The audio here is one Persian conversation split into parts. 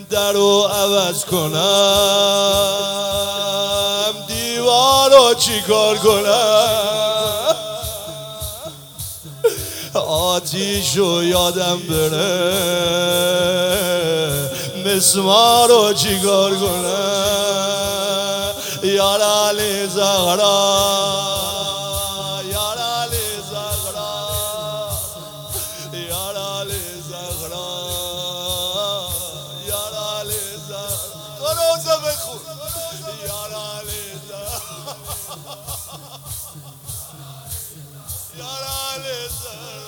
در رو عوض کنم دیوار رو چی کار کنم آتیش رو یادم بره مسمار رو چی کار کنم یار علی زهرا یار علی زهرا یار علی زهرا یار علی زهرا تو روزه بخون یار علی زهرا یار علی زهرا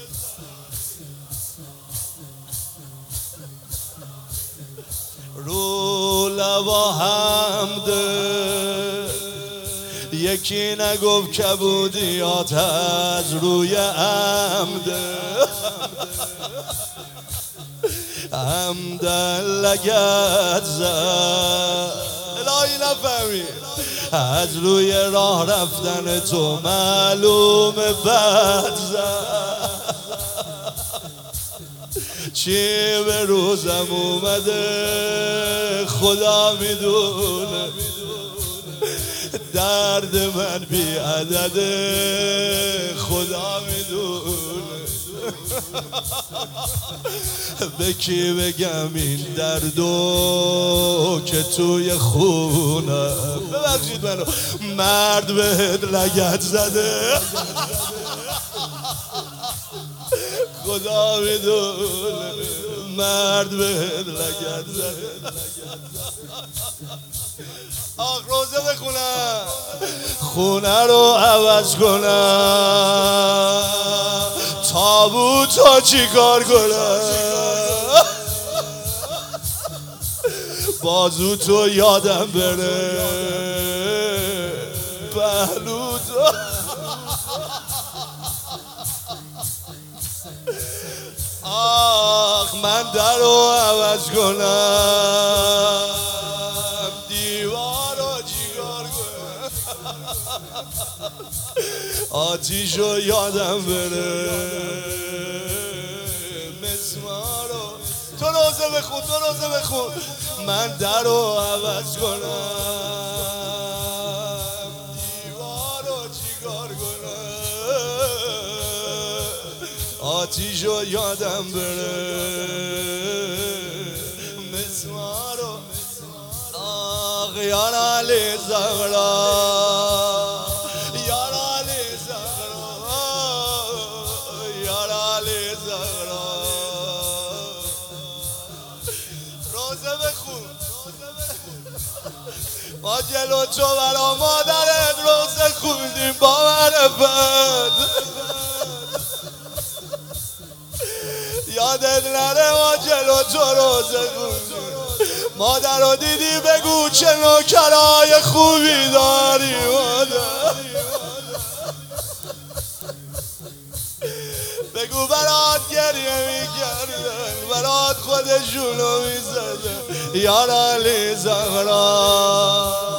رو لوا حمده یکی نگفت کبودیات از روی عمده عمدن لگت زد الهی نفهمی از روی راه رفتن تو معلوم بد زد چی به روزم اومده خدا میدونه درد من بی عدده خدا میدونه به کی بگم این دردو که توی خونه ببخشید منو مرد بهت لگد زده خدا میدونه مرد بهت لگد زده آخ روزه بخونم خونه رو عوض کنم تابوت ها چی کار کنم بازو تو یادم بره پهلو تو آخ من در رو عوض کنم دیوار رو چیکار کنم آتیش رو یادم بره مسمار رو تو روزه بخون تو روزه بخون من در رو عوض کنم دیوار رو چیکار کنم آتیش رو یادم بره مسمار رو آخ یار علی زهرا یار علی زهرا یار علی زهرا روزه بخون ما جلو تو برا مادرت روزه خوندیم با معرفت یادت نره ما جلو تو روزه خوندیم مادر رو دیدی بگو چه نوکرای خوبی داری مادر بگو برات گریه میکردن برات خودشونو میزدن یار علی زهرا